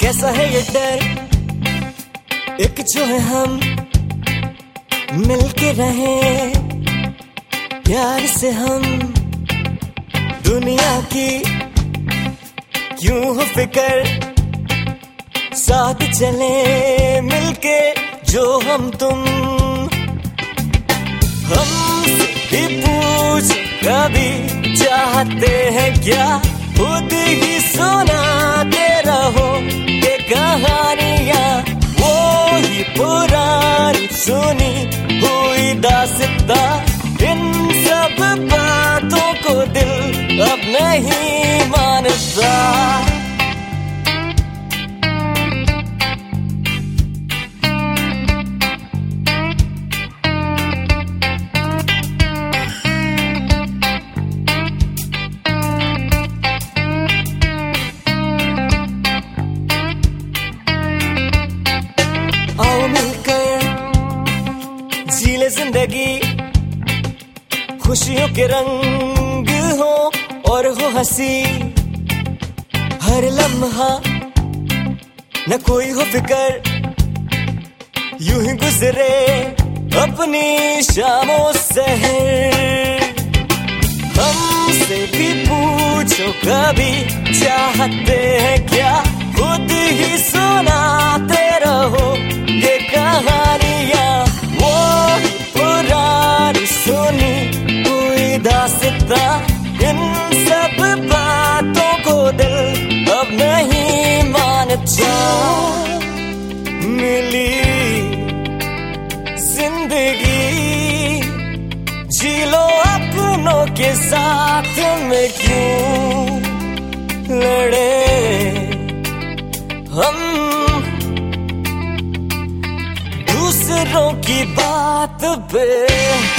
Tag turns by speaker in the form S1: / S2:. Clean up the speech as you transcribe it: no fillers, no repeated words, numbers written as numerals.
S1: कैसा है ये डर, एक जो है हम मिलके रहे प्यार से हम, दुनिया की क्यों हो फिकर, साथ चले मिलके जो हम तुम। हमसे भी पूछ कभी चाहते हैं क्या, खुद ही सुनाते रहो ये कहानियां, वो ही पुरानी सुनी हुई दास्तां। इन सब बातों को दिल अब नहीं मानता। आओ मिलकर जी ले जिंदगी, खुशियों के रंग हो और हो हंसी, हर लम्हा न कोई हो फिकर, यूं ही गुजरे अपनी शामों सहर। हमसे भी पूछो कभी चाहते हैं क्या, खुद ही सुनाते रहो ये कहानियां, वो ही पुरानी सुनी हुई दास्तां। इन सब बातों को दिल अब नहीं मानता। मिली जिंदगी जी लो अपनों के साथ में, क्यों लड़े हम दूसरों की बात पे।